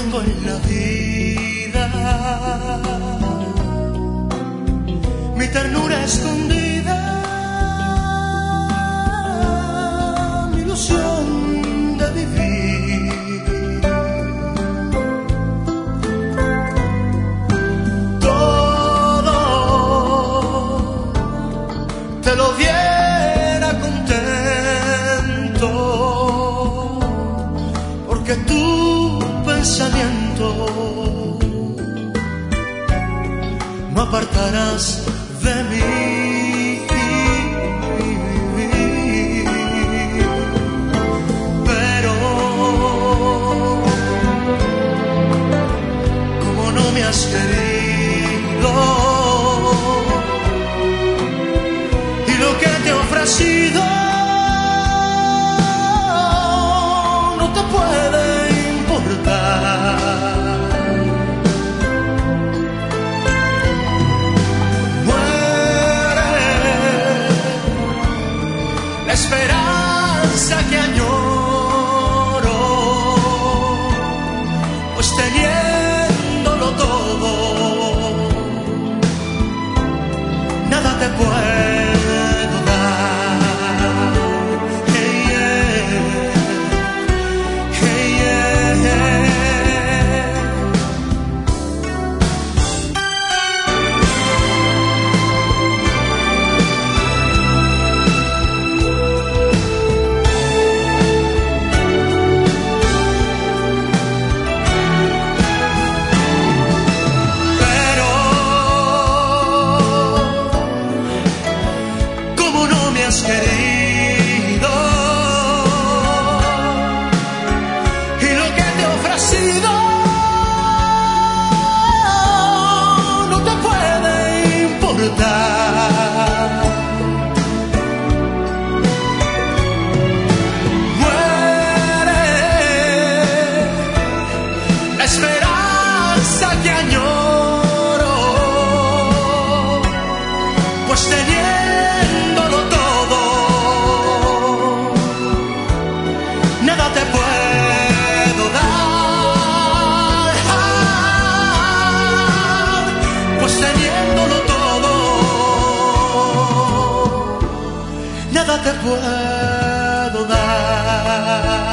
tengo en la vida, mi ternura escondida, mi ilusión de vivir. Todo te lo diera contento, porque tu pensamiento no apartarás de mí. Pero como no me has querido y lo que te he ofrecido no te puede importar, la esperanza que añoro, pues teniéndolo todo, nada te puedo dar. Hey, yeah. Hey, yeah. Querido y lo que te he ofrecido no te puede importar. Muere la esperanza que añoro, pues teniéndolo todo nada te puedo dar, pues teniéndolo todo, nada te puedo dar.